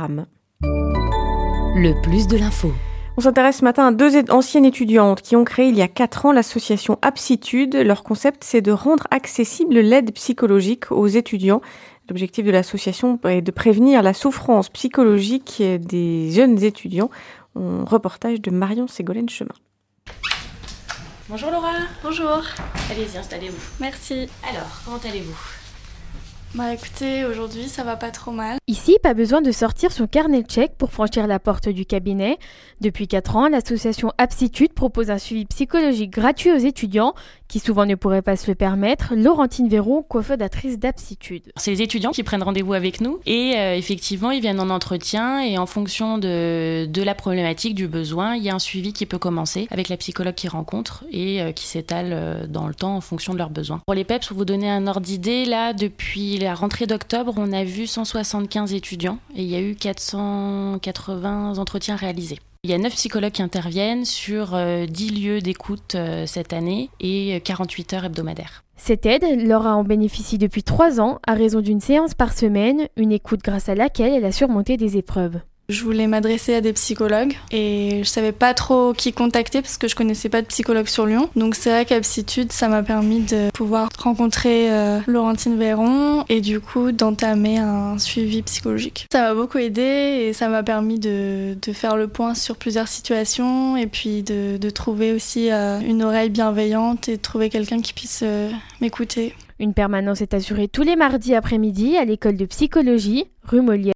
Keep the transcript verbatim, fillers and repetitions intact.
programme. Le plus de l'info. On s'intéresse ce matin à deux anciennes étudiantes qui ont créé il y a quatre ans l'association Aptitude. Leur concept, c'est de rendre accessible l'aide psychologique aux étudiants. L'objectif de l'association est de prévenir la souffrance psychologique des jeunes étudiants. Un reportage de Marion Ségolène Chemin. Bonjour Laura. Bonjour. Allez-y, installez-vous. Merci. Alors, comment allez-vous ? Bah écoutez, aujourd'hui ça va pas trop mal. Ici, pas besoin de sortir son carnet de chèques pour franchir la porte du cabinet. Depuis quatre ans, l'association Aptitude propose un suivi psychologique gratuit aux étudiants qui souvent ne pourraient pas se le permettre. Laurentine Véron, cofondatrice d'Aptitude. C'est les étudiants qui prennent rendez-vous avec nous et euh, effectivement ils viennent en entretien et en fonction de, de la problématique, du besoin, il y a un suivi qui peut commencer avec la psychologue qu'ils rencontrent et euh, qui s'étale euh, dans le temps en fonction de leurs besoins. Pour les P E P S, pour vous donner un ordre d'idée, là depuis la rentrée d'octobre, on a vu cent soixante-quinze étudiants et il y a eu quatre cent quatre-vingts entretiens réalisés. Il y a neuf psychologues qui interviennent sur euh, dix lieux d'écoute euh, cette année et quarante-huit heures hebdomadaires. Cette aide, Laura en bénéficie depuis trois ans à raison d'une séance par semaine, une écoute grâce à laquelle elle a surmonté des épreuves. Je voulais m'adresser à des psychologues et je savais pas trop qui contacter parce que je connaissais pas de psychologue sur Lyon. Donc c'est vrai qu'Aptitude, ça m'a permis de pouvoir rencontrer euh, Laurentine Véron et du coup d'entamer un suivi psychologique. Ça m'a beaucoup aidé et ça m'a permis de, de faire le point sur plusieurs situations et puis de, de trouver aussi euh, une oreille bienveillante et de trouver quelqu'un qui puisse euh, m'écouter. Une permanence est assurée tous les mardis après-midi à l'école de psychologie, rue Molière.